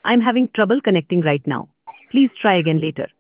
I'm having trouble connecting right now. Please try again later.